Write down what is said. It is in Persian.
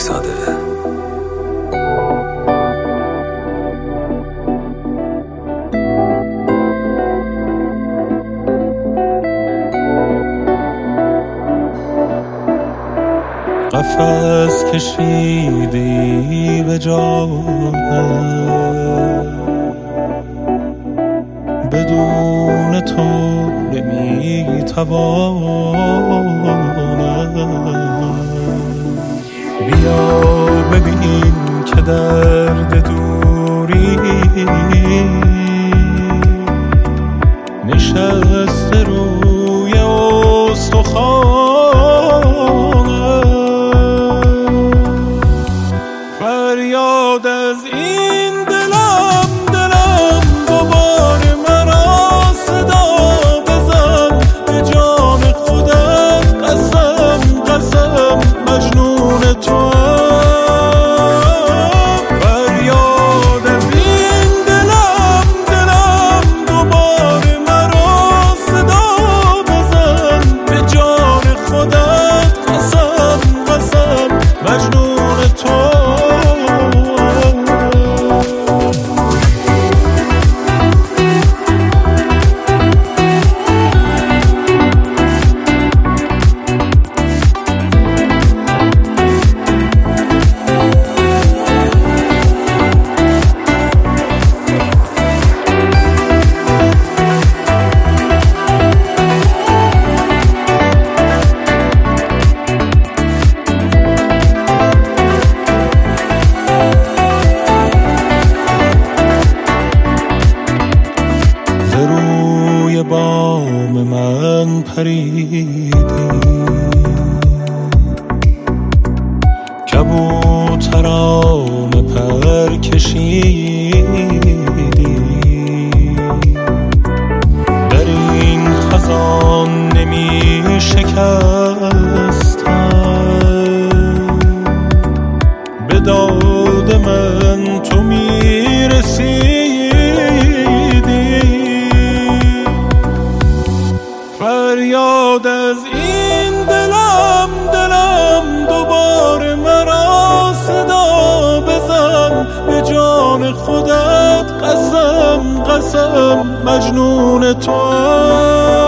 ملکزاده. قفس کشیدی به جانم، بدون تو نمیتوانم. بیا ببین که درد دوری نشسته روی استخوانم. فریاد از این دلم دوباره مرا صدا بزن، به جان خودت قسم مجنون تو. فریاد از این دلم دوباره مرا صدا بزن، به جان خودت قسم مجنون تو. روی بام من پریدی، کبوترانه پر کشیدی. در این خزان نمی شکستم، به داد من تو می رسیدی. فریاد از این دلم دوباره مرا صدا بزن، به جان خودت قسم مجنون تو.